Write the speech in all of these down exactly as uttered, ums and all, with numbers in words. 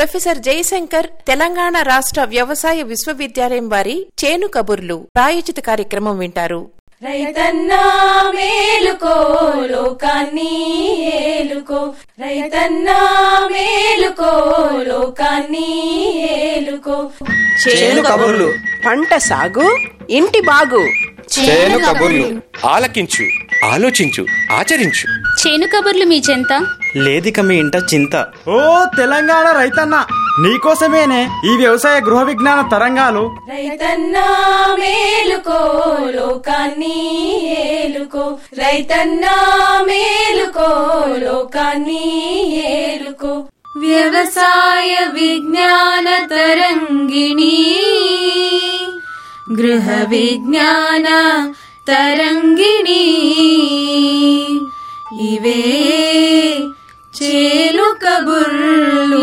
Professor Jayashankar Telangana రాష్ట్ర వ్యవసాయ విశ్వవిద్యాలయం వారి చేను కబుర్లు ప్రాయోజిత కార్యక్రమం వింటారు. రైతన్నా మేలుకో లోకాన్ని ఏలుకో, రైతన్నా మేలుకో లోకాన్ని ఏలుకో. చేను కబుర్లు, పంట సాగు, ఇంటి బాగు. చేను కబుర్లు ఆలకించు, ఆలోచించు, ఆచరించు. చేను కబుర్లు మీ చెంత లేదిక మీ ఇంట చింత. ఓ తెలంగాణ రైతన్న, నీకోసమేనే ఈ వ్యవసాయ గృహ విజ్ఞాన తరంగాలు. రైతన్నా మేలుకో లోకాన్ని ఏలుకో, రైతన్నా మేలుకో లోకాన్ని ఏలుకో. వ్యవసాయ విజ్ఞాన తరంగిణి, గృహ విజ్ఞాన తరంగిణి, ఇవే చేను కబుర్లు.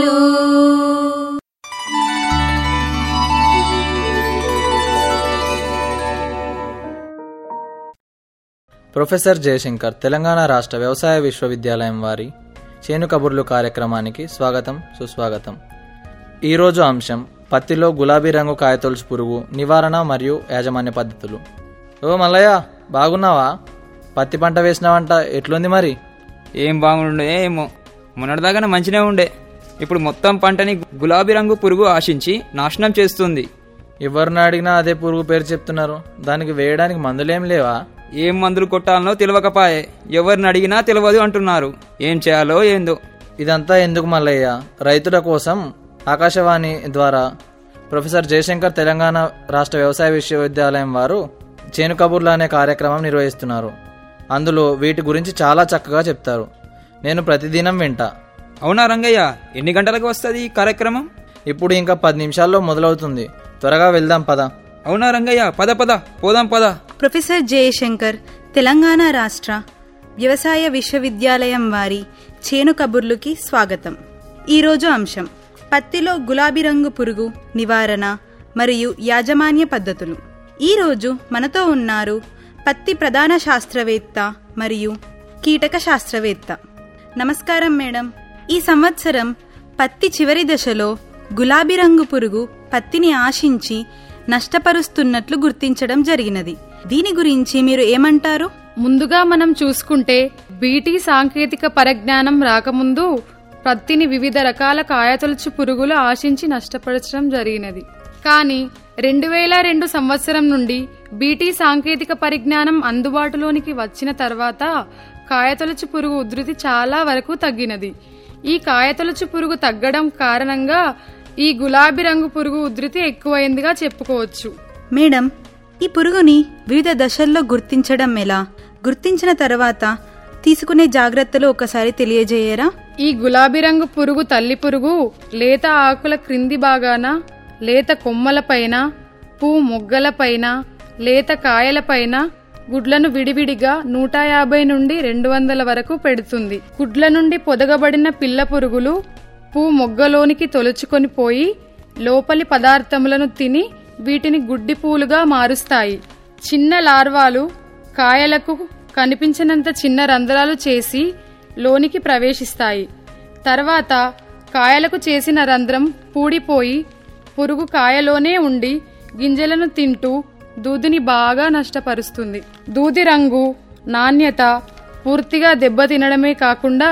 ప్రొఫెసర్ జయశంకర్ తెలంగాణ రాష్ట్ర వ్యవసాయ విశ్వవిద్యాలయం వారి చేను కబుర్లు కార్యక్రమానికి స్వాగతం, సుస్వాగతం. ఈరోజు అంశం పత్తిలో గులాబీ రంగు కాయతొలుచు పురుగు నివారణ మరియు యాజమాన్య పద్ధతులు. ఓ మల్లయ్య, బాగున్నావా? పత్తి పంట వేసినావంట, ఎట్లుంది మరి? ఏం బాగుండే ఏమో, మొన్నటిదాకా మంచినే ఉండే. ఇప్పుడు మొత్తం పంటని గులాబీ రంగు పురుగు ఆశించి నాశనం చేస్తుంది. ఎవరిని అడిగినా అదే పురుగు పేరు చెప్తున్నారు. దానికి వేయడానికి మందులేం లేవా? ఏం మందులు కొట్టాలనో తెలియకపాయే, ఎవరిని అడిగినా తెలియదు అంటున్నారు. ఏం చేయాలో ఏందో. ఇదంతా ఎందుకు మల్లయ్య? రైతుల కోసం ఆకాశవాణి ద్వారా ప్రొఫెసర్ జయశంకర్ తెలంగాణ రాష్ట్ర వ్యవసాయ విశ్వవిద్యాలయం వారు చేను కబుర్లు అనే కార్యక్రమం నిర్వహిస్తున్నారు. అందులో వీటి గురించి చాలా చక్కగా చెప్తారు. నేను ప్రతిదినం వింటా. అవునా రంగయ్య? ఎన్ని గంటలకు వస్తుంది ఈ కార్యక్రమం? ఇప్పుడు ఇంకా పది నిమిషాల్లో మొదలవుతుంది. త్వరగా వెళ్దాం పద. అవునా రంగయ్య? పద పద పోదాం పద. ప్రొఫెసర్ జయశంకర్ తెలంగాణ రాష్ట్ర వ్యవసాయ విశ్వవిద్యాలయం వారి చేను కబుర్లుకి స్వాగతం. ఈరోజు అంశం పత్తిలో గులాబీ రంగు పురుగు నివారణ మరియు యాజమాన్య పద్ధతులు. ఈరోజు మనతో ఉన్నారు పత్తి ప్రధాన శాస్త్రవేత్త మరియు కీటక శాస్త్రవేత్త. నమస్కారం మేడం. ఈ సంవత్సరం పత్తి చివరి దశలో గులాబీ రంగు పురుగు పత్తిని ఆశించి నష్టపరుస్తున్నట్లు గుర్తించడం జరిగినది. దీని గురించి మీరు ఏమంటారు? ముందుగా మనం చూసుకుంటే బీటీ సాంకేతిక పరిజ్ఞానం రాకముందు పత్తిని వివిధ రకాల కాయతొలుచు పురుగులు ఆశించి నష్టపరచడం జరిగినది. కానీ రెండు వేల రెండు సంవత్సరం నుండి బీటీ సాంకేతిక పరిజ్ఞానం అందుబాటులోనికి వచ్చిన తర్వాత కాయతొలుచు పురుగు ఉధృతి చాలా వరకు తగ్గినది. ఈ కాయతొలుచు పురుగు తగ్గడం కారణంగా ఈ గులాబీ రంగు పురుగు ఉధృతి ఎక్కువైందిగా చెప్పుకోవచ్చు. మేడం, ఈ పురుగుని వివిధ దశల్లో గుర్తించడం ఎలా? గుర్తించిన తర్వాత తీసుకునే జాగ్రత్తలు ఒకసారి తెలియజేయరా? ఈ గులాబీ రంగు పురుగు తల్లి పురుగు లేత ఆకుల క్రింది భాగాన, లేత కొమ్మలపైన, పూ మొగ్గలపైన, లేత కాయలపైన గుడ్లను విడివిడిగా నూట యాభై నుండి రెండు వందల వరకు పెడుతుంది. గుడ్ల నుండి పొదగబడిన పిల్ల పురుగులు పూ మొగ్గలోనికి తొలుచుకొని పోయి లోపలి పదార్థములను తిని వీటిని గుడ్డి పూలుగా మారుస్తాయి. చిన్న లార్వాలు కాయలకు కనిపించినంత చిన్న రంధ్రాలు చేసి లోనికి ప్రవేశిస్తాయి. తర్వాత కాయలకు చేసిన రంధ్రం పూడిపోయి పురుగు కాయలోనే ఉండి గింజలను తింటూ దూదిని బాగా నష్టపరుస్తుంది. దూది రంగు, నాణ్యత పూర్తిగా దెబ్బతినడమే కాకుండా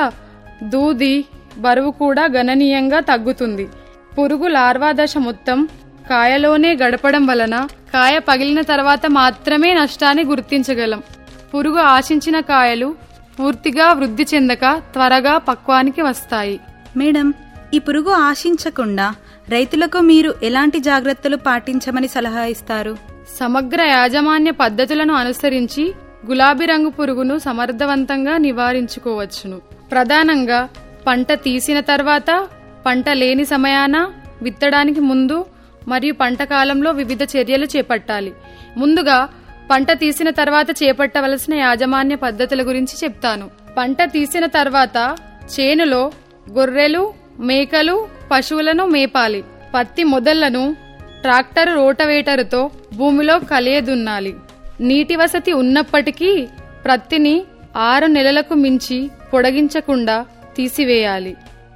దూది బరువు కూడా గణనీయంగా తగ్గుతుంది. పురుగు లార్వా దశ మొత్తం కాయలోనే గడపడం వలన కాయ పగిలిన తర్వాత మాత్రమే నష్టాన్ని గుర్తించగలం. పురుగు ఆశించిన కాయలు పూర్తిగా వృద్ధి చెందక త్వరగా పక్వానికి వస్తాయి. మేడం, ఈ పురుగు ఆశించకుండా రైతులకు మీరు ఎలాంటి జాగ్రత్తలు పాటించమని సలహా ఇస్తారు? సమగ్ర యాజమాన్య పద్ధతులను అనుసరించి గులాబీ రంగు పురుగును సమర్థవంతంగా నివారించుకోవచ్చును. ప్రధానంగా పంట తీసిన తర్వాత, పంట లేని సమయాన, విత్తడానికి ముందు మరియు పంట కాలంలో వివిధ చర్యలు చేపట్టాలి. ముందుగా పంట తీసిన తర్వాత చేపట్టవలసిన యాజమాన్య పద్ధతుల గురించి చెప్తాను. పంట తీసిన తర్వాత చేనులో గొర్రెలు, మేకలు, పశువులను మేపాలి. పత్తి మొదళ్లను ట్రాక్టర్ రోటవేటరుతో భూమిలో కలియదున్నాలి. నీటి వసతి ఉన్నప్పటికీ ప్రత్తిని ఆరు నెలలకు మించి పొడిగించకుండా తీసివేయాలి.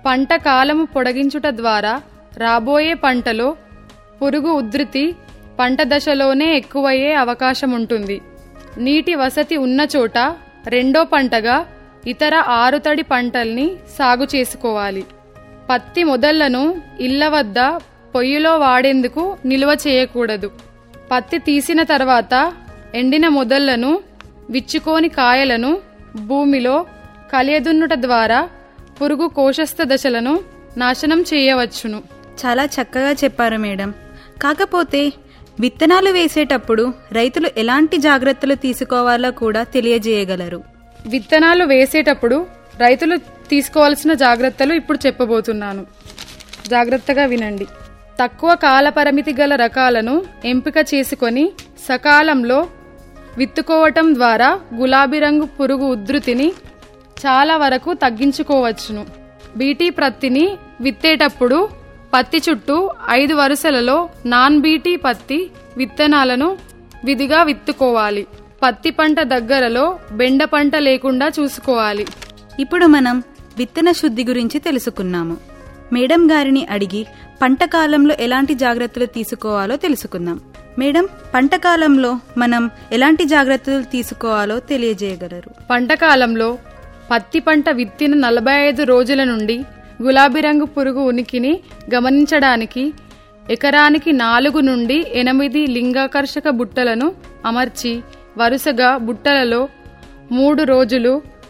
పంట కాలము పొడిగించుట ద్వారా రాబోయే పంటలో పురుగు ఉధృతి పంట దశలోనే ఎక్కువయ్యే అవకాశం ఉంటుంది. నీటి వసతి ఉన్న చోట రెండో పంటగా ఇతర ఆరుతడి పంటల్ని సాగు చేసుకోవాలి. పత్తి మొదళ్లను ఇళ్ల వద్ద పొయ్యిలో వాడేందుకు నిల్వ చేయకూడదు. పత్తి తీసిన తర్వాత ఎండిన మొదళ్లను విచ్చుకోని కాయలను భూమిలో కలియదున్నుట ద్వారా పురుగు కోశస్థ దశలను నాశనం చేయవచ్చును. చాలా చక్కగా చెప్పారు మేడం. కాకపోతే విత్తనాలు వేసేటప్పుడు రైతులు ఎలాంటి జాగ్రత్తలు తీసుకోవాలో కూడా తెలియజేయగలరు. విత్తనాలు వేసేటప్పుడు రైతులు తీసుకోవాల్సిన జాగ్రత్తలు ఇప్పుడు చెప్పబోతున్నాను. జాగ్రత్తగా వినండి. తక్కువ కాల పరిమితి గల రకాలను ఎంపిక చేసుకొని సకాలంలో విత్తుకోవటం ద్వారా గులాబీ రంగు పురుగు ఉధృతిని చాలా వరకు తగ్గించుకోవచ్చును. బీటీ పత్తిని విత్తేటప్పుడు పత్తి చుట్టూ ఐదు వరుసలలో నాన్ బీటీ పత్తి విత్తనాలను విధిగా విత్తుకోవాలి. పత్తి పంట దగ్గరలో బెండ పంట లేకుండా చూసుకోవాలి. ఇప్పుడు మనం విత్తన శుద్ధి గురించి తెలుసుకున్నాము. మేడం గారిని అడిగి పంట కాలంలో ఎలాంటి జాగ్రత్తలు తీసుకోవాలో తెలుసుకుందాం. మేడం, పంట కాలంలో మనం ఎలాంటి జాగ్రత్తలు తీసుకోవాలో తెలియజేయగలరు? పంట కాలంలో పత్తి పంట విత్తిన నలభై ఐదు రోజుల నుండి గులాబీ రంగు పురుగు ఉనికిని గమనించడానికి ఎకరానికి నాలుగు నుండి ఎనిమిది లింగాకర్షక బుట్టలను అమర్చి వరుసగా బుట్టలలో మూడు రోజులు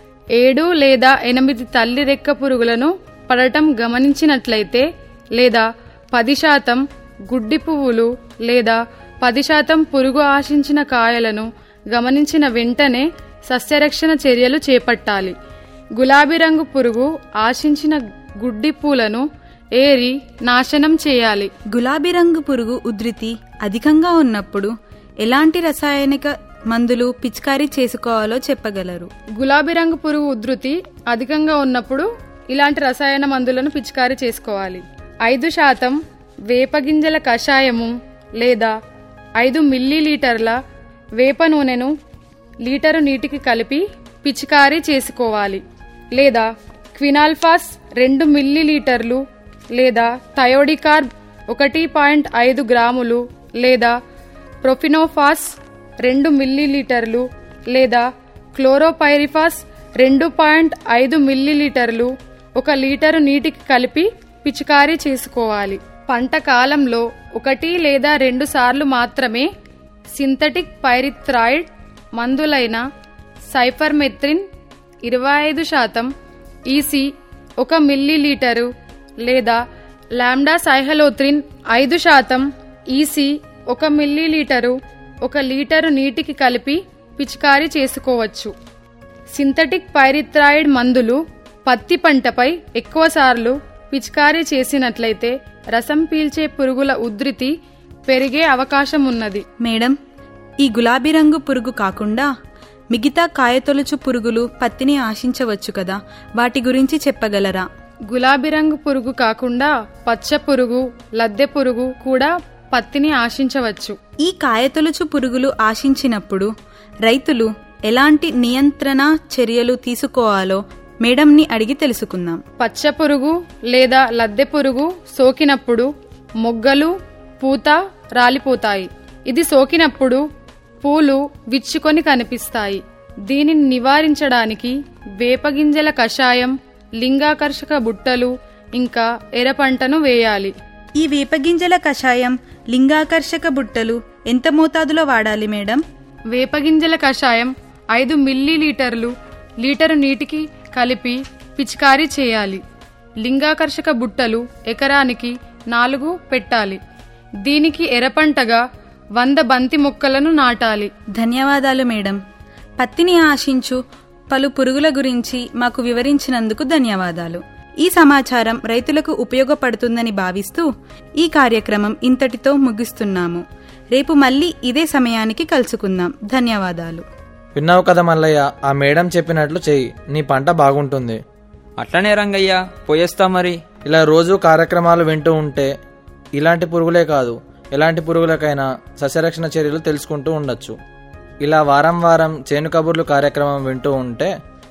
ఏడు లేదా ఎనిమిది తల్లి రెక్క పురుగులను పడటం గమనించినట్లయితే, లేదా పది శాతం గుడ్డి పువ్వులు లేదా పది శాతం పురుగు ఆశించిన కాయలను గమనించిన వెంటనే సస్యరక్షణ చర్యలు చేపట్టాలి. గులాబీ రంగు పురుగు ఆశించిన గుడ్డి పూలను ఏరి నాశనం చేయాలి. గులాబీ రంగు పురుగు ఉధృతి అధికంగా ఉన్నప్పుడు ఎలాంటి రసాయనిక మందులు పిచికారీ చేసుకోవాలో చెప్పగలరు? గులాబీ రంగు పురుగు ఉధృతి అధికంగా ఉన్నప్పుడు ఇలాంటి రసాయన మందులను పిచికారీ చేసుకోవాలి. ఐదు శాతం వేపగింజల కషాయము లేదా ఐదు మిల్లీలీటర్ల వేప నూనెను లీటరు నీటికి కలిపి పిచికారీ చేసుకోవాలి. లేదా క్వినాల్ఫాస్ రెండు మిల్లీలీటర్లు లేదా థయోడికార్బ్ ఒకటి పాయింట్ ఐదు గ్రాములు లేదా ప్రొఫినోఫాస్ రెండు మిల్లీలీటర్లు లేదా క్లోరోపైరిఫాస్ రెండు పాయింట్ ఐదు మిల్లీలీటర్లు ఒక లీటరు నీటికి కలిపి పిచికారీ చేసుకోవాలి. పంట కాలంలో ఒకటి లేదా రెండు సార్లు మాత్రమే సింథటిక్ పైరిథ్రాయిడ్ మందులైన సైఫర్మెత్రిన్ ఇరవై ఐదు శాతం ఈసీ ఒక మిల్లీలీటరు లేదా లాంబ్డా సైహలోత్రిన్ ఐదు శాతం ఈసీ ఒక మిల్లీలీటరు ఒక లీటరు నీటికి కలిపి పిచికారీ చేసుకోవచ్చు. సింథటిక్ పైరిథ్రాయిడ్ మందులు పత్తి పంటపై ఎక్కువసార్లు పిచికారీ చేసినట్లయితే రసం పీల్చే పురుగుల ఉధృతి పెరిగే అవకాశం ఉన్నది. మేడం, ఈ గులాబీ రంగు పురుగు కాకుండా మిగతా కాయతొలుచు పురుగులు పత్తిని ఆశించవచ్చు కదా, వాటి గురించి చెప్పగలరా? గులాబీ రంగు పురుగు కాకుండా పచ్చ పురుగు, లద్దె పురుగు కూడా పత్తిని ఆశించవచ్చు. ఈ కాయతొలుచు పురుగులు ఆశించినప్పుడు రైతులు ఎలాంటి నియంత్రణ చర్యలు తీసుకోవాలో మేడంని అడిగి తెలుసుకుందాం. పచ్చ పురుగు లేదా లద్దె పురుగు సోకినప్పుడు మొగ్గలు, పూత రాలిపోతాయి. ఇది సోకినప్పుడు పూలు విచ్చుకొని కనిపిస్తాయి. దీనిని నివారించడానికి వేపగింజల కషాయం, లింగాకర్షక బుట్టలు ఇంకా ఎర్రపంటను వేయాలి. ఈ వేపగింజల కషాయం, లింగాకర్షక బుట్టలు ఎంత మోతాదులో వాడాలి మేడం? వేపగింజల కషాయం ఐదు మిల్లీలీటర్లు లీటరు నీటికి కలిపి పిచికారీ చేయాలి. లింగాకర్షక బుట్టలు ఎకరానికి నాలుగు పెట్టాలి. దీనికి ఎర్రపంటగా వంద బంతి మొక్కలను నాటాలి. ధన్యవాదాలు మేడం. పత్తిని ఆశించు పలు పురుగుల గురించి మాకు వివరించినందుకు ధన్యవాదాలు. ఈ సమాచారం రైతులకు ఉపయోగపడుతుందని భావిస్తూ ఈ కార్యక్రమం ఇంతటితో ముగిస్తున్నాము. రేపు మళ్ళీ ఇదే సమయానికి కలుసుకుందాం. ధన్యవాదాలు. విన్నావు కదా మల్లయ్య, ఆ మేడం చెప్పినట్లు చెయ్యి, నీ పంట బాగుంటుంది. అట్లనే రంగయ్య, పోయేస్తా మరి. ఇలా రోజు కార్యక్రమాలు వింటూ ఉంటే ఇలాంటి పురుగులే కాదు, ఎలాంటి పురుగులకైనా సస్యరక్షణ చర్యలు తెలుసుకుంటూ ఉండొచ్చు. ఇలా వారం వారం చేను కబుర్లు కార్యక్రమం వింటూ ఉంటే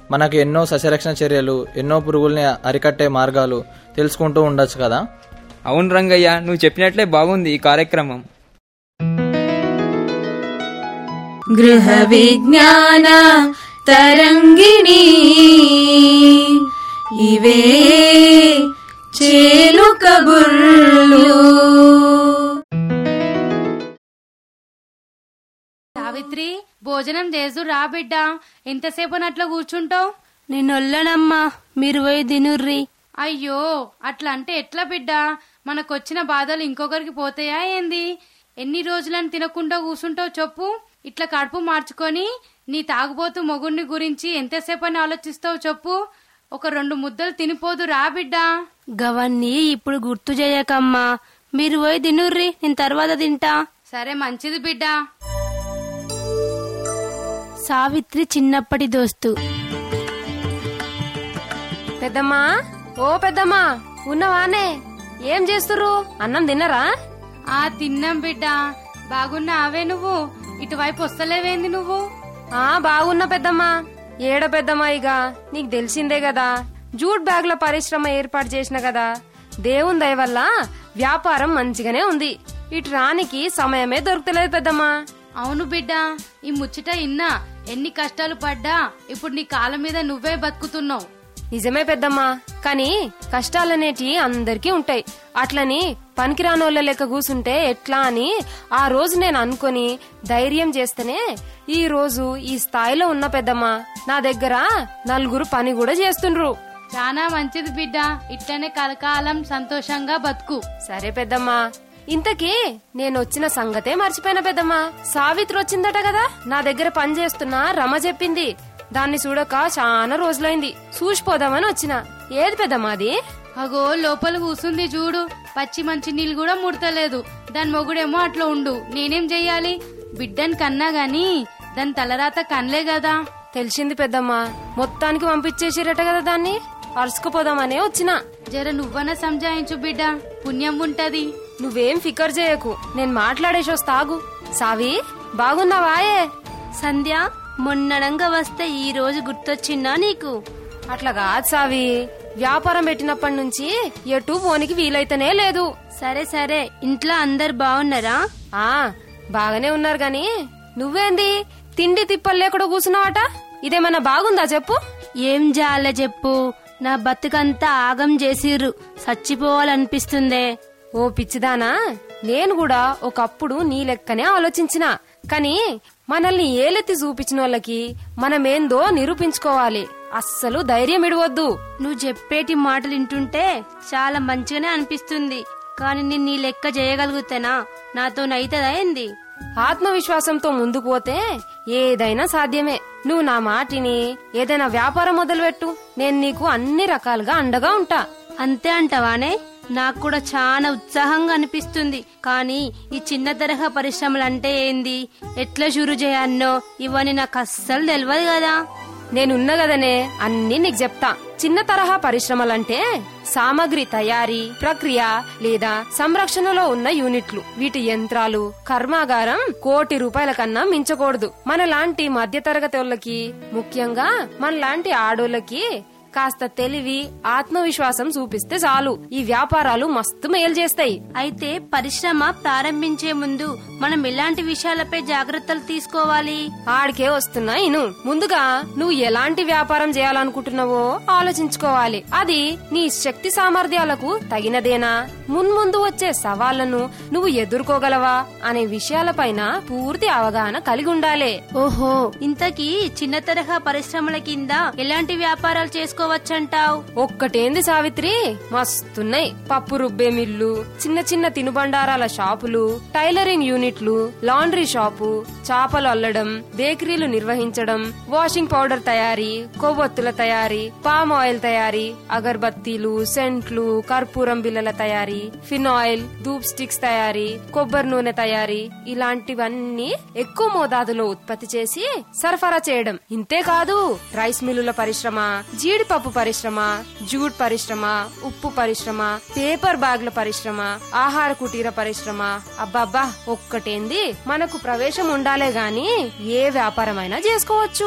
మనకు ఎన్నో సస్యరక్షణ చర్యలు, ఎన్నో పురుగుల్ని అరికట్టే మార్గాలు తెలుసుకుంటూ ఉండొచ్చు కదా. అవును రంగయ్య, నువ్వు చెప్పినట్లే బాగుంది ఈ కార్యక్రమం. గృహ విజ్ఞాన తరంగిణి ఇవే చేను కబుర్లు. సావిత్రి, భోజనం చేసు రా బిడ్డ. ఎంతసేపు అట్లా కూర్చుంటావు? నేనొల్లనమ్మా, మీరు పోయి తినుర్రి. అయ్యో, అట్లా అంటే ఎట్లా బిడ్డ? మనకొచ్చిన బాధలు ఇంకొకరికి పోతాయా ఏంది? ఎన్ని రోజులని తినకుండా కూర్చుంటావు చెప్పు. ఇట్లా కడుపు మార్చుకొని నీ తాగుబోతు మొగుడిని గురించి ఎంతసేపు అని ఆలోచిస్తావు చెప్పు. ఒక రెండు ముద్దలు తినిపోదు రా బిడ్డ. గవన్నీ ఇప్పుడు గుర్తు చేయకమ్మా, మీరు పోయి తినుర్రి, నేను తర్వాత తింటా. సరే, మంచిది బిడ్డ. సావిత్రి చిన్నప్పటి దోస్తు. పెద్దమ్మా, ఓ పెద్దమ్మా, ఉన్నవానే? ఏం చేస్తుర్రు? అన్నం తిన్నరా? ఆ తిన్నాం బిడ్డ. బాగున్నావే నువ్వు? ఇటువైపు వస్తలేవేంది నువ్వు? ఆ బాగున్నా పెద్దమ్మా. ఏడ పెద్దమ్మా, ఇక నీకు తెలిసిందే కదా, జూట్ బ్యాగుల పరిశ్రమ ఏర్పాటు చేసిన కదా. దేవుని దయ వల్ల వ్యాపారం మంచిగానే ఉంది. ఇటు రానికి సమయమే దొరుకుతలేదు పెద్దమ్మా. అవును బిడ్డ, ఈ ముచ్చట ఇన్నా. ఎన్ని కష్టాలు పడ్డా ఇప్పుడు నీ కాళ్ళ మీద నువ్వే బతుకుతున్నావు. నిజమే పెద్దమ్మా, కాని కష్టాలనేటి అందరికీ ఉంటాయి. అట్లని పనికిరానోళ్ళ లెక్క కూసుంటే ఎట్లా అని ఆ రోజు నేను అనుకుని ధైర్యం చేస్తేనే ఈ రోజు ఈ స్థాయిలో ఉన్న పెద్దమ్మా. నా దగ్గర నలుగురు పని కూడా చేస్తుండ్రు. చాలా మంచిది బిడ్డ, ఇట్లనే కలకాలం సంతోషంగా బతుకు. సరే పెద్దమ్మా. ఇంతకీ నేను వచ్చిన సంగతే మర్చిపోయిన పెద్దమ్మా. సావిత్రి వచ్చిందట కదా, నా దగ్గర పని చేస్తున్నా రమ చెప్పింది. దాన్ని చూడక చాలా రోజులైంది, చూసిపోదామని వచ్చిన. ఏది పెద్దమ్మా అది? అగో లోపల కూసుంది చూడు. పచ్చి మంచి నీళ్ళు కూడా ముడతలేదు. దాని మొగుడేమో అట్లా ఉండు. నేనేం చెయ్యాలి? బిడ్డని కన్నా గాని దాని తలరాత కనలే కదా. తెలిసింది పెద్దమ్మా, మొత్తానికి పంపించేసిరట కదా దాన్ని. అరుసుకుపోదామనే వచ్చిన. జర నువ్వన సంజాయించు బిడ్డ, పుణ్యం ఉంటది. నువ్వేం ఫికర్ చేయకు, నేను మాట్లాడేసి వస్తాగు. సావి, బాగున్నావాయే? సంధ్య, మొన్నడంగా వస్తే ఈ రోజు గుర్తొచ్చిందా నీకు? అట్లా కాదు సావి, వ్యాపారం పెట్టినప్పటి నుంచి ఎటు పోనికి వీలైతేనే లేదు. సరే సరే, ఇంట్లో అందరు బాగున్నారా? ఆ బాగానే ఉన్నారు గాని నువ్వేంది తిండి తిప్పలు లేకుండా కూర్చున్నావట? ఇదేమన్నా బాగుందా చెప్పు. ఏం జాల చెప్పు, నా బతుకంతా ఆగం చేసిర్రు, చచ్చిపోవాలనిపిస్తుందే. ఓ పిచ్చిదానా, నేను కూడా ఒకప్పుడు నీ లెక్కనే ఆలోచించిన. కాని మనల్ని ఏలెత్తి చూపించిన వాళ్ళకి మనమేందో నిరూపించుకోవాలి. అస్సలు ధైర్యం ఇడవద్దు. నువ్వు చెప్పేటి మాటలు వింటుంటే చాలా మంచిగానే అనిపిస్తుంది. కాని నేను నీ లెక్క చేయగలుగుతానా? నాతో నైతదా ఏంది? ఆత్మవిశ్వాసంతో ముందుకు పోతే ఏదైనా సాధ్యమే. నువ్వు నా మాటిని ఏదైనా వ్యాపారం మొదలుపెట్టు, నేను నీకు అన్ని రకాలుగా అండగా ఉంటా. అంతే అంటావానే? నాకు కూడా చాలా ఉత్సాహంగా అనిపిస్తుంది. కానీ ఈ చిన్న తరహా పరిశ్రమలంటే ఏంది, ఎట్లా షురు చేయన్నో ఇవన్నీ నాకు అస్సలు తెలియదు కదా. నేనున్నా కదనే, అన్ని నీకు చెప్తా. చిన్న తరహా పరిశ్రమలంటే సామగ్రి తయారీ ప్రక్రియ లేదా సంరక్షణలో ఉన్న యూనిట్లు. వీటి యంత్రాలు, కర్మాగారం కోటి రూపాయల కన్నా మించకూడదు. మనలాంటి మధ్యతరగతి వాళ్ళకి, ముఖ్యంగా మనలాంటి ఆడోళ్ళకి కాస్త తెలివి, ఆత్మవిశ్వాసం చూపిస్తే చాలు, ఈ వ్యాపారాలు మస్తు మేలు చేస్తాయి. అయితే పరిశ్రమ ప్రారంభించే ముందు మనం ఎలాంటి విషయాలపై జాగ్రత్తలు తీసుకోవాలి? ఆడికే వస్తున్నా ఇను. ముందుగా నువ్వు ఎలాంటి వ్యాపారం చేయాలనుకుంటున్నావో ఆలోచించుకోవాలి. అది నీ శక్తి సామర్థ్యాలకు తగినదేనా, మున్ముందు వచ్చే సవాళ్లను నువ్వు ఎదుర్కోగలవా అనే విషయాలపైన పూర్తి అవగాహన కలిగి ఉండాలి. ఓహో, ఇంతకీ చిన్న తరహా పరిశ్రమల కింద ఎలాంటి వ్యాపారాలు చేసుకో వచ్చంటావు? ఒక్కటేంది సావిత్రి, మస్తున్నాయి. పప్పు రుబ్బే మిల్లు, చిన్న చిన్న తినుబండారాల షాపులు, టైలరింగ్ యూనిట్లు, లాండ్రీ షాపు, చాపలు అల్లడం, బేకరీలు నిర్వహించడం, వాషింగ్ పౌడర్ తయారీ, కొవ్వొత్తుల తయారీ, పామ్ ఆయిల్ తయారీ, అగర్బత్తీలు, సెంట్లు, కర్పూరం బిళ్ళల తయారీ, ఫినాయిల్, ధూప్ స్టిక్స్ తయారీ, కొబ్బరి నూనె తయారీ, ఇలాంటివన్నీ ఎక్కువ మోతాదులో ఉత్పత్తి చేసి సరఫరా చేయడం. ఇంతేకాదు రైస్ మిల్లుల పరిశ్రమ, జీడి పప్పు పరిశ్రమ, జూట్ పరిశ్రమ, ఉప్పు పరిశ్రమ, పేపర్ బ్యాగ్ల పరిశ్రమ, ఆహార కుటీర పరిశ్రమ. అబ్బాబ్బా, ఒక్కటేంది, మనకు ప్రవేశం ఉండాలే గాని ఏ వ్యాపారమైనా చేసుకోవచ్చు.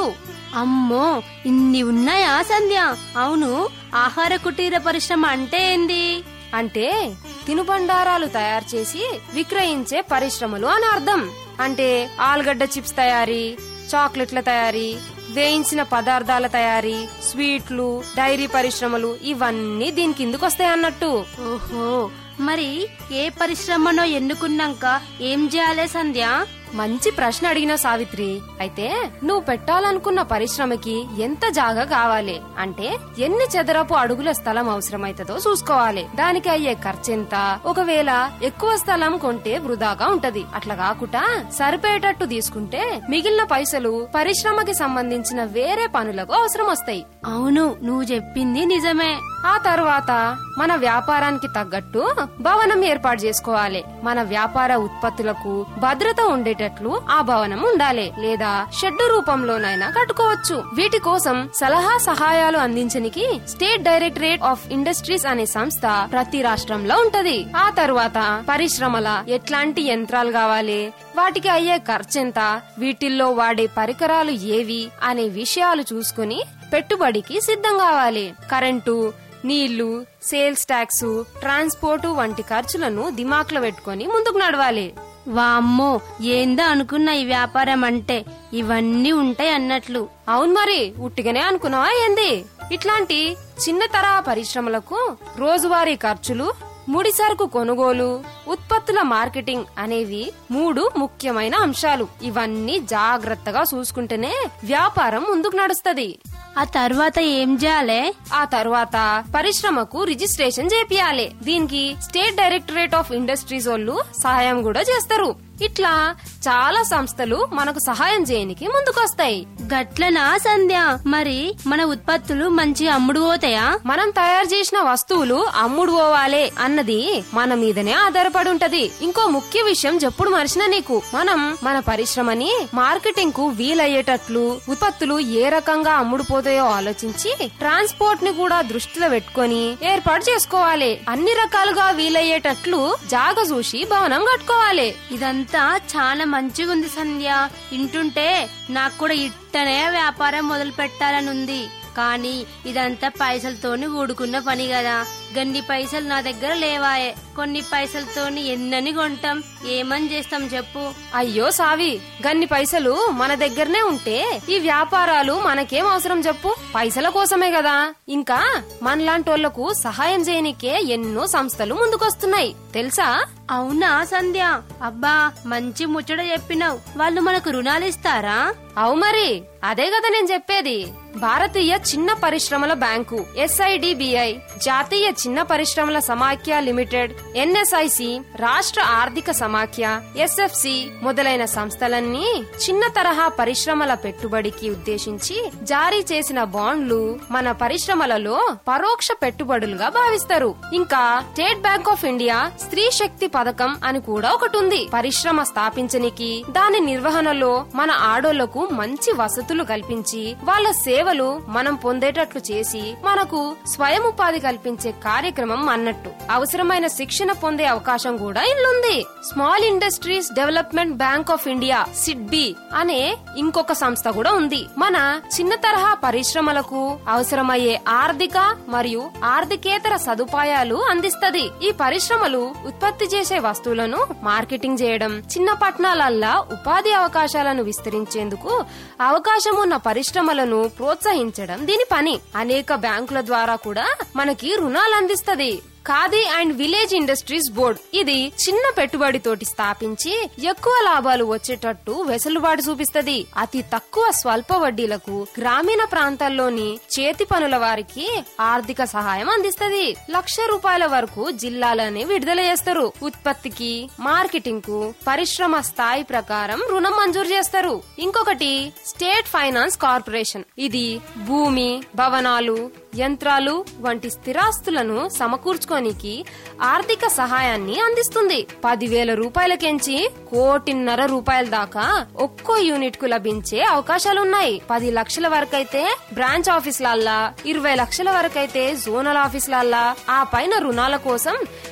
అమ్మో, ఇన్ని ఉన్నాయా సంధ్య? అవును, ఆహార కుటీర పరిశ్రమ అంటే ఏంది? అంటే తినుబండారాలు తయారు చేసి విక్రయించే పరిశ్రమలు అని అర్థం. అంటే ఆలుగడ్డ చిప్స్ తయారీ, చాక్లెట్ల తయారీ, వేయించిన పదార్థాల తయారీ, స్వీట్లు, డైరీ పరిశ్రమలు ఇవన్నీ దీని కిందకొస్తాయి అన్నట్టు. ఓహో, మరి ఏ పరిశ్రమనో ఎన్నుకున్నాక ఏం చేయాలి సంధ్య? మంచి ప్రశ్న అడిగిన సావిత్రి. అయితే నువ్వు పెట్టాలనుకున్న పరిశ్రమకి ఎంత జాగా కావాలి, అంటే ఎన్ని చదరపు అడుగుల స్థలం అవసరమైతుందో చూసుకోవాలి. దానికి అయ్యే ఖర్చెంత, ఒకవేళ ఎక్కువ స్థలం కొంటే వృధాగా ఉంటది. అట్లా కాకుండా సరిపోయేటట్టు తీసుకుంటే మిగిలిన పైసలు పరిశ్రమకి సంబంధించిన వేరే పనులకు అవసరం వస్తాయి. అవును, నువ్వు చెప్పింది నిజమే. ఆ తర్వాత మన వ్యాపారానికి తగ్గట్టు భవనం ఏర్పాటు చేసుకోవాలి. మన వ్యాపార ఉత్పత్తులకు భద్రత ఉండేటట్లు ఆ భవనం ఉండాలి, లేదా షెడ్డు రూపంలోనైనా కట్టుకోవచ్చు. వీటి కోసం సలహా సహాయాలు అందించడానికి స్టేట్ డైరెక్టరేట్ ఆఫ్ ఇండస్ట్రీస్ అనే సంస్థ ప్రతి రాష్ట్రంలో ఉంటది. ఆ తర్వాత పరిశ్రమల ఎట్లాంటి యంత్రాలు కావాలి, వాటికి అయ్యే ఖర్చెంత, వీటిల్లో వాడే పరికరాలు ఏవి అనే విషయాలు చూసుకుని పెట్టుబడికి సిద్ధం కావాలి. కరెంటు, నీళ్లు, సేల్స్ ట్యాక్స్, ట్రాన్స్పోర్టు వంటి ఖర్చులను దిమాక్లో పెట్టుకుని ముందుకు నడవాలి. వామ్మో, ఏందో అనుకున్న ఈ వ్యాపారం అంటే ఇవన్నీ ఉంటాయి అన్నట్లు. అవును, మరి ఉట్టిగానే అనుకున్నావా ఏంది? ఇట్లాంటి చిన్న తరహా పరిశ్రమలకు రోజువారీ ఖర్చులు, ముడి సరుకు కొనుగోలు, ఉత్పత్తుల మార్కెటింగ్ అనేవి మూడు ముఖ్యమైన అంశాలు. ఇవన్నీ జాగ్రత్తగా చూసుకుంటేనే వ్యాపారం ముందుకు నడుస్తది. ఆ తర్వాత ఏం చేయాలి? ఆ తర్వాత పరిశ్రమకు రిజిస్ట్రేషన్ చేపియాలి. దీనికి స్టేట్ డైరెక్టరేట్ ఆఫ్ ఇండస్ట్రీస్ వాళ్ళు సహాయం కూడా చేస్తారు. ఇట్లా చాలా సంస్థలు మనకు సహాయం చేయనికి ముందుకొస్తాయి. గట్లనా సంధ్య? మరి మన ఉత్పత్తులు మంచి అమ్ముడు పోతాయా? మనం తయారు చేసిన వస్తువులు అమ్ముడు పోవాలే అన్నది మన మీదనే ఆధారపడి ఉంటది. ఇంకో ముఖ్య విషయం చెప్పుడు మరిచిన నీకు, మనం మన పరిశ్రమని మార్కెటింగ్ కు వీలయ్యేటట్లు ఉత్పత్తులు ఏ రకంగా అమ్ముడు పోతాయో ఆలోచించి ట్రాన్స్పోర్ట్ ని కూడా దృష్టిలో పెట్టుకుని ఏర్పాటు చేసుకోవాలి. అన్ని రకాలుగా వీలయ్యేటట్లు జాగ చూసి భవనం కట్టుకోవాలి. ఇదంతా చాలా మంచిగుంది సంధ్య. ఇంటుంటే నాకు కూడా ఇట్టనే వ్యాపారం మొదలు పెట్టాలనుంది. కానీ ఇదంతా పైసలతోని కూడుకున్న పని కదా. గన్ని పైసలు నా దగ్గర లేవాయే. కొన్ని పైసలతోని ఎన్నని కొంటాం, ఏమని చేస్తాం చెప్పు? అయ్యో సావి, గన్ని పైసలు మన దగ్గరనే ఉంటే ఈ వ్యాపారాలు మనకేం అవసరం చెప్పు? పైసల కోసమే కదా. ఇంకా మనలాంటి వాళ్లకు సహాయం చేయనికే ఎన్నో సంస్థలు ముందుకొస్తున్నాయి తెలుసా? అవునా సంధ్య? అబ్బా, మంచి ముచ్చట చెప్పినావు. వాళ్ళు మనకు రుణాలు ఇస్తారా? అవు మరి, అదే కదా నేను చెప్పేది. భారతీయ చిన్న పరిశ్రమల బ్యాంకు ఎస్ఐడిబిఐ, జాతీయ చిన్న పరిశ్రమల సమాఖ్య లిమిటెడ్ ఎన్ఎస్ఐసి, రాష్ట్ర ఆర్థిక సమాఖ్య ఎస్ఎఫ్సి మొదలైన సంస్థలన్నీ చిన్న తరహా పరిశ్రమల పెట్టుబడికి ఉద్దేశించి జారీ చేసిన బాండ్లు మన పరిశ్రమలలో పరోక్ష పెట్టుబడులుగా భావిస్తారు. ఇంకా స్టేట్ బ్యాంక్ ఆఫ్ ఇండియా స్త్రీ శక్తి పథకం అని కూడా ఒకటి ఉంది. పరిశ్రమ స్థాపించనికి, దాని నిర్వహణలో మన ఆడోళ్లకు మంచి వసతులు కల్పించి వాళ్ళ సేవలు మనం పొందేటట్లు చేసి మనకు స్వయం ఉపాధి కల్పించే కార్యక్రమం అన్నట్టు. అవసరమైన శిక్షణ పొందే అవకాశం కూడా ఇల్లుంది. Small industries development bank of India SIDBI అనే ఇంకొక సంస్థ కూడా ఉంది. మన చిన్న తరహా పరిశ్రమలకు అవసరమయ్యే ఆర్థిక మరియు ఆర్థికేతర సదుపాయాలు అందిస్తది. ఈ పరిశ్రమలు ఉత్పత్తి చేసే వస్తువులను మార్కెటింగ్ చేయడం, చిన్న పట్టణాలల్లా ఉపాధి అవకాశాలను విస్తరించేందుకు అవకాశం ఉన్న పరిశ్రమలను ప్రోత్సహించడం దీని పని. అనేక బ్యాంకుల ద్వారా కూడా మనకి రుణాలు అందిస్తది. Khadi and village industries board ఇది చిన్న పెట్టుబడితోటి స్థాపించి ఎక్కువ లాభాలు వచ్చేటట్టు వెసులుబాటు చూపిస్తది. అతి తక్కువ స్వల్ప వడ్డీలకు గ్రామీణ ప్రాంతాల్లోని చేతి పనుల వారికి ఆర్థిక సహాయం అందిస్తది. లక్ష రూపాయల వరకు జిల్లాలని విడుదల చేస్తారు. ఉత్పత్తికి, మార్కెటింగ్ కు పరిశ్రమ స్థాయి ప్రకారం రుణం మంజూరు చేస్తారు. ఇంకొకటి స్టేట్ ఫైనాన్స్ కార్పొరేషన్. ఇది భూమి, భవనాలు, యంత్రాలు వంటి స్థిరాస్తులను సమకూర్చుకోనికి ఆర్థిక సహాయాన్ని అందిస్తుంది. పదివేల రూపాయలకెంచి కోటిన్నర రూపాయల దాకా ఒక్కో యూనిట్ కు లభించే అవకాశాలున్నాయి. పది లక్షల వరకైతే బ్రాంచ్ ఆఫీసులల్లా, ఇరవై లక్షల వరకైతే జోనల్ ఆఫీసులల్లా. ఆ పైన రుణాల కోసం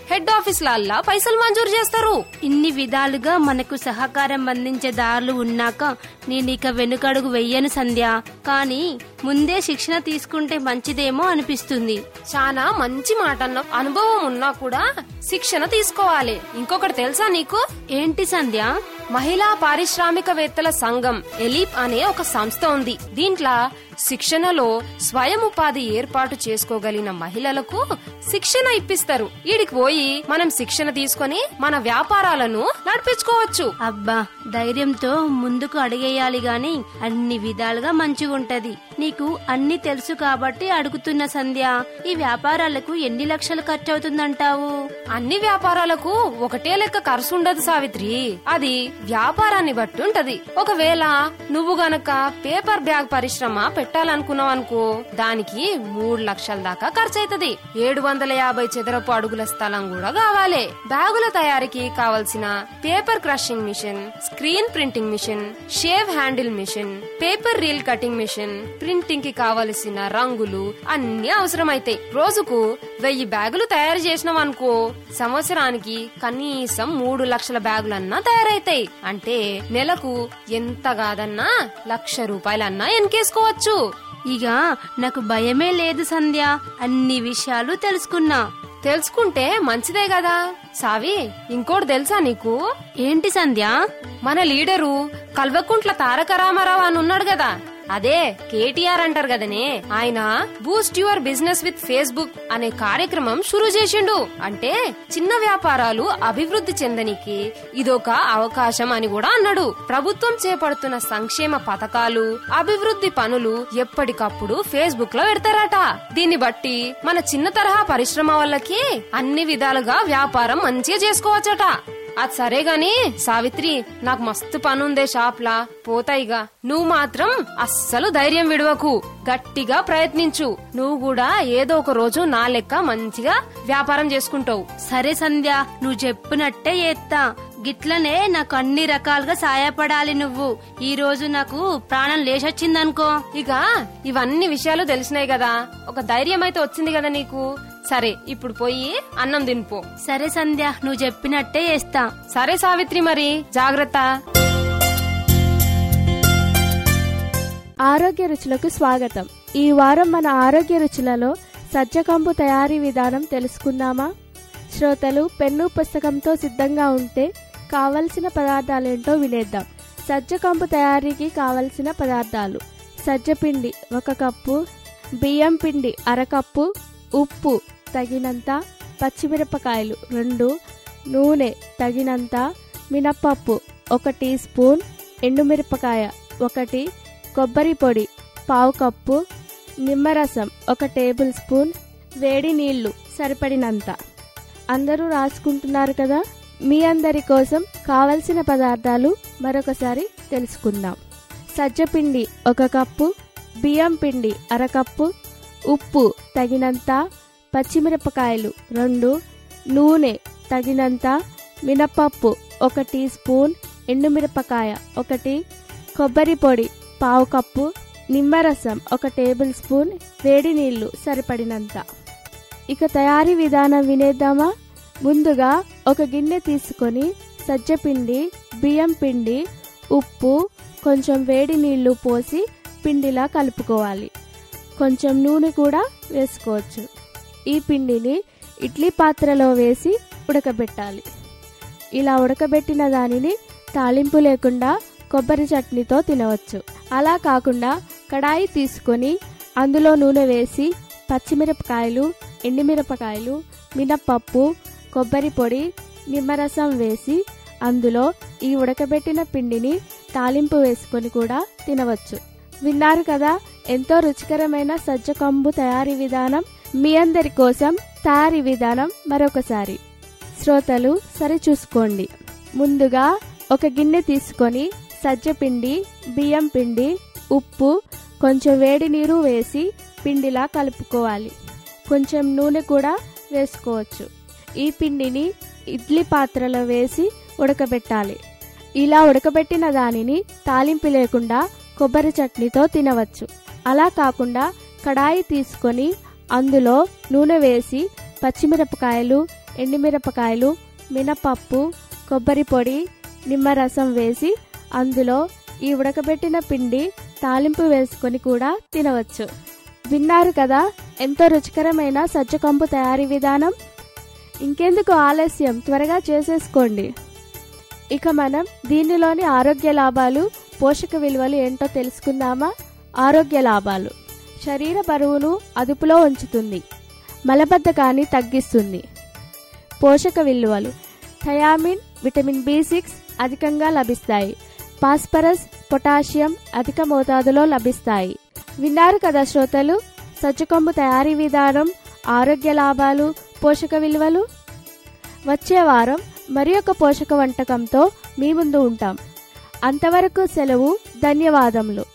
హెడ్ ఆఫీస్ లల్లా పైసలు మంజూరు చేస్తారు. ఇన్ని విధాలుగా మనకు సహకారం అందించే దారులు ఉన్నాక నేనిక వెనుకడుగు వెయ్యను సంధ్య. కానీ ముందే శిక్షణ తీసుకుంటే మంచిదేమో అనిపిస్తుంది. చాలా మంచి మాట అన్న. అనుభవం ఉన్నా కూడా శిక్షణ తీసుకోవాలి. ఇంకొకటి తెలుసా నీకు? ఏంటి సంధ్య? మహిళా పారిశ్రామికవేత్తల సంఘం ఎలీప్ అనే ఒక సంస్థ ఉంది. దీంట్లో శిక్షణలో స్వయం ఉపాధి ఏర్పాటు చేసుకోగలిగిన మహిళలకు శిక్షణ ఇప్పిస్తారు. ఈడికి పోయి మనం శిక్షణ తీసుకొని మన వ్యాపారాలను నడిపించుకోవచ్చు. అబ్బా, ధైర్యంతో ముందుకు అడిగేయాలి గాని అన్ని విధాలుగా మంచిగుంటది. నీకు అన్ని తెలుసు కాబట్టి అడుగుతున్న సంధ్య, ఈ వ్యాపారాలకు ఎన్ని లక్షలు ఖర్చు అవుతుందంటావు? అన్ని వ్యాపారాలకు ఒకటే లెక్క ఖర్చు ఉండదు సావిత్రి. అది వ్యాపారాన్ని బట్టి ఉంటది. ఒకవేళ నువ్వు గనక పేపర్ బ్యాగ్ పరిశ్రమ పెట్టాలనుకున్నావు అనుకో, దానికి మూడు లక్షల దాకా ఖర్చు అవుతుంది. ఏడు వందల యాభై చదరపు అడుగుల స్థలం కూడా కావాలి. బ్యాగుల తయారీకి కావలసిన paper crushing machine, screen printing machine, shave handle machine, paper reel cutting machine, printing కి కావలసిన రంగులు అన్ని అవసరమైతాయి. రోజుకు వెయ్యి బ్యాగులు తయారు చేసినాం అనుకో, సంవత్సరానికి కనీసం మూడు లక్షల బ్యాగులన్నా తయారైతాయి. అంటే నెలకు ఎంత కాదన్నా లక్ష రూపాయలన్నా ఎన్కేసుకోవచ్చు. ఇక నాకు భయమే లేదు సంధ్య. అన్ని విషయాలు తెలుసుకున్నా. తెలుసుకుంటే మంచిదే కదా సావి. ఇంకోటి తెలుసా నీకు? ఏంటి సంధ్య? మన లీడరు కల్వకుంట్ల తారక రామారావు అని ఉన్నాడు కదా, అదే కేటీఆర్ అంటారు కదనే. ఆయన boost your business with Facebook అనే కార్యక్రమం షురూ చేసిండు. అంటే చిన్న వ్యాపారాలు అభివృద్ధి చెందనికి ఇదొక అవకాశం అని కూడా అన్నాడు. ప్రభుత్వం చేపడుతున్న సంక్షేమ పథకాలు, అభివృద్ధి పనులు ఎప్పటికప్పుడు ఫేస్బుక్ లో పెడతారట. దీన్ని బట్టి మన చిన్న తరహా పరిశ్రమ వాళ్ళకి అన్ని విధాలుగా వ్యాపారం మంచిగా చేసుకోవచ్చట. అది సరే గాని సావిత్రి, నాకు మస్తు పనుందే షాప్లా, పోతాయిగా. నువ్వు మాత్రం అస్సలు ధైర్యం విడవకు, గట్టిగా ప్రయత్నించు. నువ్వు కూడా ఏదో ఒక రోజు నా లెక్క మంచిగా వ్యాపారం చేసుకుంటావు. సరే సంధ్య, నువ్వు చెప్పినట్టే చేస్తా. గిట్లనే నాకు అన్ని రకాలుగా సాయపడాలి నువ్వు. ఈ రోజు నాకు ప్రాణం లేచొచ్చిందనుకో. ఇక ఇవన్నీ విషయాలు తెలిసినాయి కదా, ఒక ధైర్యం అయితే వచ్చింది కదా నీకు. సరే, ఇప్పుడు పోయి అన్నం తినిపో. సరే సంధ్య, నువ్వు చెప్పినట్టే చేస్తా. సరే సావిత్రి, మరి జాగ్రత్త. ఆరోగ్య రుచులకు స్వాగతం. ఈ వారం మన ఆరోగ్య రుచులలో సజ్జకంపు తయారీ విధానం తెలుసుకుందామా? శ్రోతలు పెన్ను పుస్తకంతో సిద్ధంగా ఉంటే కావలసిన పదార్థాలేంటో వినేద్దాం. సజ్జకంపు తయారీకి కావలసిన పదార్థాలు: సజ్జపిండి ఒక కప్పు, బియ్యం పిండి అరకప్పు, ఉప్పు తగినంత, పచ్చిమిరపకాయలు రెండు, నూనె తగినంత, మినప్పప్పు ఒక టీ స్పూన్, ఎండుమిరపకాయ ఒకటి, కొబ్బరి పొడి పావు కప్పు, నిమ్మరసం ఒక టేబుల్ స్పూన్, వేడి నీళ్లు సరిపడినంత. అందరూ రాసుకుంటున్నారు కదా? మీ అందరి కోసం కావలసిన పదార్థాలు మరొకసారి తెలుసుకుందాం. సజ్జపిండి ఒక కప్పు, బియ్యం పిండి అరకప్పు, ఉప్పు తగినంత, పచ్చిమిరపకాయలు రెండు, నూనె తగినంత, మినపప్పు ఒక టీ స్పూన్, ఎండుమిరపకాయ ఒకటి, కొబ్బరి పొడి పావు కప్పు, నిమ్మరసం ఒక టేబుల్ స్పూన్, వేడి నీళ్లు సరిపడినంత. ఇక తయారీ విధానం వినేద్దామా? ముందుగా ఒక గిన్నె తీసుకొని సజ్జపిండి, బియ్యం పిండి, ఉప్పు, కొంచెం వేడి నీళ్లు పోసి పిండిలా కలుపుకోవాలి. కొంచెం నూనె కూడా వేసుకోవచ్చు. ఈ పిండిని ఇడ్లీ పాత్రలో వేసి ఉడకబెట్టాలి. ఇలా ఉడకబెట్టిన దానిని తాలింపు లేకుండా కొబ్బరి చట్నీతో తినవచ్చు. అలా కాకుండా కడాయి తీసుకొని అందులో నూనె వేసి పచ్చిమిరపకాయలు, ఎండుమిరపకాయలు, మినప్పప్పు, కొబ్బరి పొడి, నిమ్మరసం వేసి అందులో ఈ ఉడకబెట్టిన పిండిని తాలింపు వేసుకొని కూడా తినవచ్చు. విన్నారు కదా ఎంతో రుచికరమైన సజ్జకంబు తయారీ విధానం. మీ అందరి కోసం తయారీ విధానం మరొకసారి. శ్రోతలు సరి చూసుకోండి. ముందుగా ఒక గిన్నె తీసుకొని సజ్జపిండి, బియ్యం పిండి, ఉప్పు, కొంచెం వేడి నీరు వేసి పిండిలా కలుపుకోవాలి. కొంచెం నూనె కూడా వేసుకోవచ్చు. ఈ పిండిని ఇడ్లీ పాత్రలో వేసి ఉడకబెట్టాలి. ఇలా ఉడకబెట్టిన దానిని తాలింపు లేకుండా కొబ్బరి చట్నీతో తినవచ్చు. అలా కాకుండా కడాయి తీసుకొని అందులో నూనె వేసి పచ్చిమిరపకాయలు, ఎండుమిరపకాయలు, మినపప్పు, కొబ్బరి పొడి, నిమ్మరసం వేసి అందులో ఈ ఉడకబెట్టిన పిండి తాలింపు వేసుకొని కూడా తినవచ్చు. విన్నారు కదా ఎంతో రుచికరమైన సజ్జకంపు తయారీ విధానం. ఇంకెందుకు ఆలస్యం, త్వరగా చేసేసుకోండి. ఇక మనం దీనిలోని ఆరోగ్య లాభాలు, పోషక విలువలు ఏంటో తెలుసుకుందామా? ఆరోగ్య లాభాలు: శరీర బరువును అదుపులో ఉంచుతుంది, మలబద్ధకాన్ని తగ్గిస్తుంది. పోషక విలువలు: థయామిన్, విటమిన్ బి సిక్స్ అధికంగా లభిస్తాయి. ఫాస్ఫరస్, పొటాషియం అధిక మోతాదులో లభిస్తాయి. విన్నారు కదా శ్రోతలు, సజ్జకొంబు తయారీ విధానం, ఆరోగ్య లాభాలు, పోషక విలువలు. వచ్చే వారం మరి ఒక పోషక వంటకంతో మీ ముందు ఉంటాం. అంతవరకు సెలవు. ధన్యవాదములు.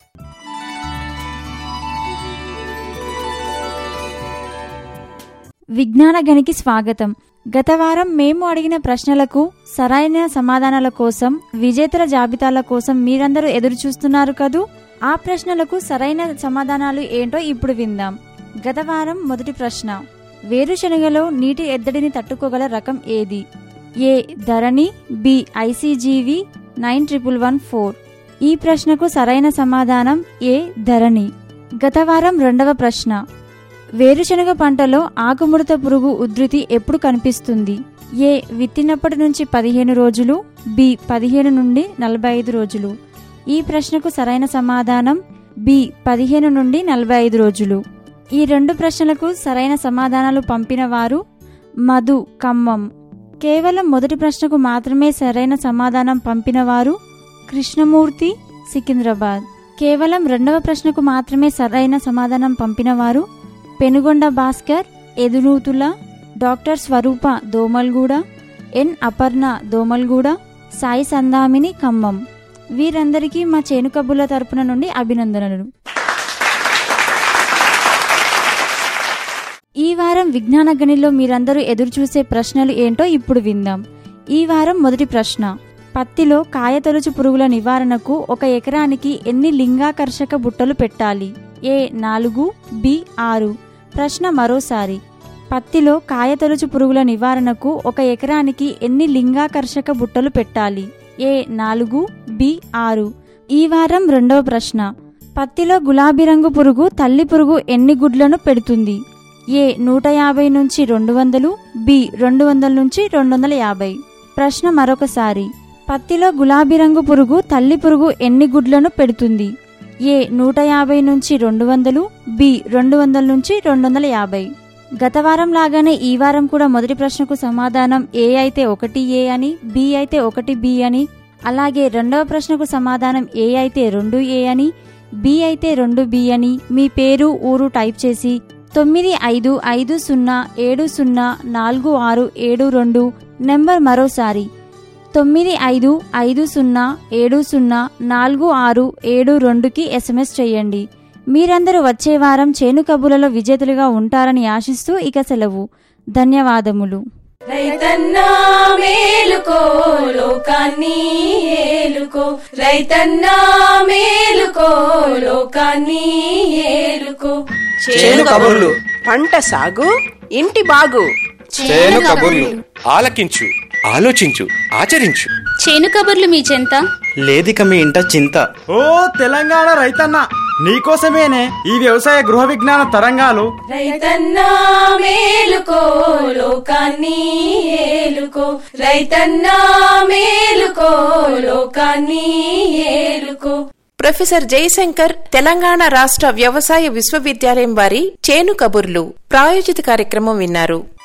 విజ్ఞాన గనికి స్వాగతం. గత వారం మేము అడిగిన ప్రశ్నలకు సరైన సమాధానాల కోసం, విజేతల జాబితాల కోసం మీరందరూ ఎదురు చూస్తున్నారు కదూ. ఆ ప్రశ్నలకు సరైన సమాధానాలు ఏంటో ఇప్పుడు విందాం. గత వారం మొదటి ప్రశ్న: వేరుశనగలో నీటి ఎద్దడిని తట్టుకోగల రకం ఏది? A Dharani, B ICGV nine triple one four. ఈ ప్రశ్నకు సరైన సమాధానం ఏ ధరణి. గత వారం రెండవ ప్రశ్న: వేరుశనగ పంటలో ఆకుముడత పురుగు ఉధృతి ఎప్పుడు కనిపిస్తుంది? ఏ విత్తినప్పటి నుంచి పదిహేను రోజులు, బి పదిహేను నుండి నలభై ఐదు రోజులు. ఈ ప్రశ్నకు సరైన సమాధానం బి పదిహేను నుండి నలభై ఐదు రోజులు. ఈ రెండు ప్రశ్నలకు సరైన సమాధానాలు పంపిన వారు మధు, ఖమ్మం. కేవలం మొదటి ప్రశ్నకు మాత్రమే సరైన సమాధానం పంపిన వారు కృష్ణమూర్తి, సికింద్రాబాద్. కేవలం రెండవ ప్రశ్నకు మాత్రమే సరైన సమాధానం పంపిన వారు పెనుగొండ భాస్కర్, ఎదునూతుల, డాక్టర్ స్వరూప, దోమల్గూడ, ఎన్ అపర్ణ, దోమల్గూడ, సాయి సందామిని, ఖమ్మం. వీరందరికీ మా చేను కబుర్ల తరపున నుండి అభినందనలు. ఈ వారం విజ్ఞాన గణిలో మీరందరూ ఎదురు చూసే ప్రశ్నలు ఏంటో ఇప్పుడు విందాం. ఈ వారం మొదటి ప్రశ్న: పత్తిలో కాయతొలుచు పురుగుల నివారణకు ఒక ఎకరానికి ఎన్ని లింగాకర్షక బుట్టలు పెట్టాలి? ఏ నాలుగు, బి ఆరు. ప్రశ్న మరోసారి: పత్తిలో కాయతొలుచు పురుగుల నివారణకు ఒక ఎకరానికి ఎన్ని లింగాకర్షక బుట్టలు పెట్టాలి? ఏ నాలుగు, బి ఆరు. ఈ వారం రెండవ ప్రశ్న: పత్తిలో గులాబీ రంగు పురుగు తల్లి పురుగు ఎన్ని గుడ్లను పెడుతుంది? ఏ నూట యాభై నుంచి రెండు వందలు, బి రెండు వందల నుంచి రెండు వందల యాభై. ప్రశ్న మరొకసారి: పత్తిలో గులాబీ రంగు పురుగు తల్లి పురుగు ఎన్ని గుడ్లను పెడుతుంది? ఏ నూట యాభై నుంచి రెండు వందలు, బి రెండు వందల నుంచి రెండు వందల యాభై. గత వారం లాగానే ఈ వారం కూడా మొదటి ప్రశ్నకు సమాధానం ఏ అయితే ఒకటి ఏ అని, బి అయితే ఒకటి బి అని, అలాగే రెండవ ప్రశ్నకు సమాధానం ఏ అయితే రెండు ఏ అని, బి అయితే రెండు బి అని మీ పేరు, ఊరు టైప్ చేసి తొమ్మిది ఐదు ఐదు సున్నా ఏడు సున్నా నాలుగు ఆరు ఏడు రెండు నెంబర్ మరోసారి తొమ్మిది ఐదు ఐదు సున్నా ఏడు సున్నా నాలుగు ఆరు ఏడు రెండుకి ఎస్ఎంఎస్ చేయండి. మీరందరూ వచ్చే వారం చేను కబుర్లలో విజేతలుగా ఉంటారని ఆశిస్తూ ఇక సెలవు. ధన్యవాదములు. రైతన్నా మేలుకో, లోకాన్ని ఏలుకో. రైతన్నా మేలుకో, లోకాన్ని ఏలుకో. చేను కబుర్లు, పంట సాగు, ఇంటి బాగు. చేను కబుర్లు ఆలకించు, ఆలోచించు, ఆచరించు. చేను కబుర్లు మీ చెంత లేదిక మీ ఇంట చింత. ఓ తెలంగాణ రైతన్న, నీకోసమేనే ఈ వ్యవసాయ గృహ విజ్ఞాన తరంగాలు. రైతన్నా మేలుకో, లోకాన్ని ఏలుకో. రైతన్నా మేలుకో, లోకాన్ని ఏలుకో. ప్రొఫెసర్ జయశంకర్ తెలంగాణ రాష్ట్ర వ్యవసాయ విశ్వవిద్యాలయం వారి చేను కబుర్లు ప్రాయోజిత కార్యక్రమం విన్నారు.